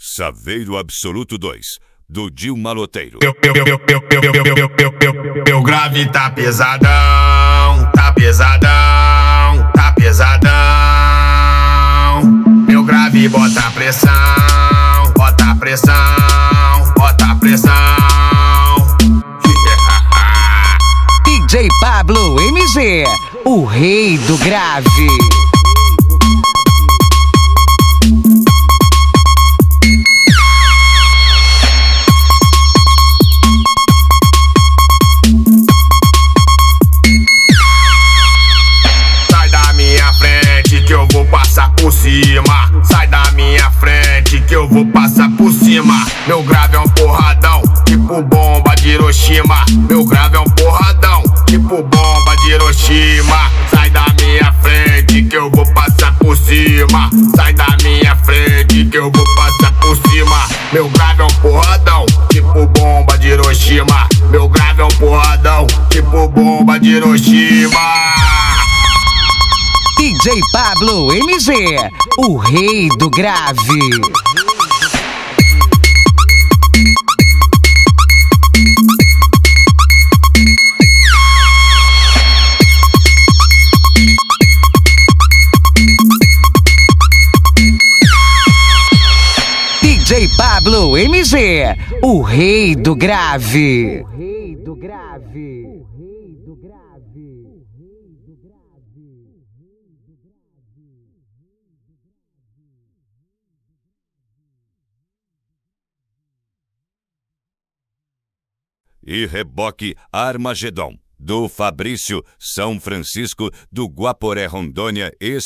Saveiro Absoluto 2, do Dil Maloteiro. Meu grave tá pesadão, tá pesadão, tá pesadão. Meu grave bota pressão, bota pressão, bota pressão. DJ Pablo MZ, o rei do grave. Sai da minha frente que eu vou passar por cima. Sai da minha frente que eu vou passar por cima. Meu grave é um porradão, tipo bomba de Hiroshima. Meu grave é um porradão, tipo bomba de Hiroshima. Sai da minha frente que eu vou passar por cima. Sai da minha frente que eu vou passar por cima. Meu grave é um porradão, tipo bomba de Hiroshima. Meu grave é um porradão, tipo bomba de Hiroshima. DJ Pablo MZ, o rei do grave. DJ Pablo MZ, o rei do grave. E Reboque Armagedon, do Fabrício São Francisco do Guaporé, Rondônia,